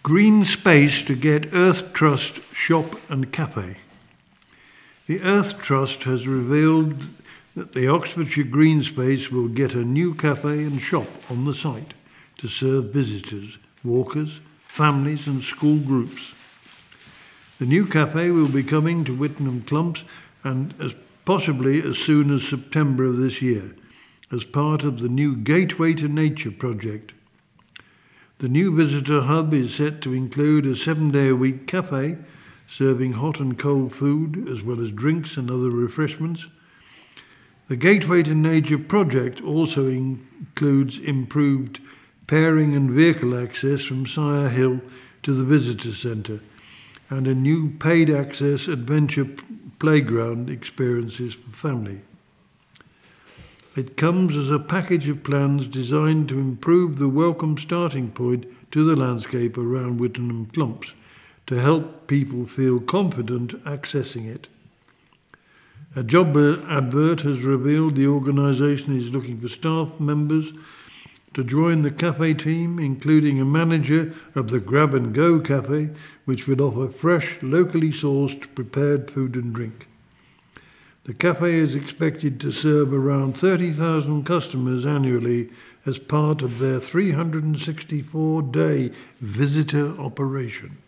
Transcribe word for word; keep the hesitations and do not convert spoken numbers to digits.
Green space to get Earth Trust shop and cafe. The Earth Trust has revealed that the Oxfordshire Green Space will get a new cafe and shop on the site to serve visitors, walkers, families and school groups. The new cafe will be coming to Wittenham Clumps and as possibly as soon as September of this year, as part of the new Gateway to Nature project. The new visitor hub is set to include a seven-day-a-week cafe, serving hot and cold food, as well as drinks and other refreshments. The Gateway to Nature project also includes improved pairing and vehicle access from Sire Hill to the visitor centre, and a new paid access adventure playground experiences for family. It comes as a package of plans designed to improve the welcome starting point to the landscape around Wittenham Clumps, to help people feel confident accessing it. A job advert has revealed the organisation is looking for staff members to join the cafe team, including a manager of the Grab and Go cafe, which would offer fresh, locally sourced, prepared food and drink. The cafe is expected to serve around thirty thousand customers annually as part of their three hundred sixty-four day visitor operation.